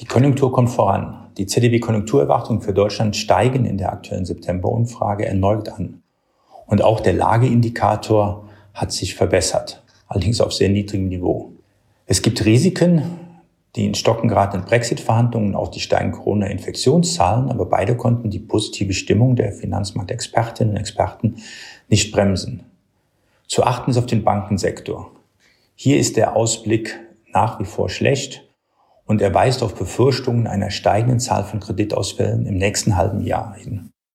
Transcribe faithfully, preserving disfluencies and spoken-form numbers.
Konjunktur kommt voran. Die Z D W-Konjunkturerwartungen für Deutschland steigen in der aktuellen September-Umfrage erneut an. Und auch der Lageindikator hat sich verbessert, allerdings auf sehr niedrigem Niveau. Es gibt Risiken, die in Stocken geratenen Brexit-Verhandlungen, auch die steigenden Corona-Infektionszahlen, aber beide konnten die positive Stimmung der Finanzmarktexpertinnen und Experten nicht bremsen. Zu achten ist auf den Bankensektor. Hier ist der Ausblick nach wie vor schlecht und er weist auf Befürchtungen einer steigenden Zahl von Kreditausfällen im nächsten halben Jahr hin.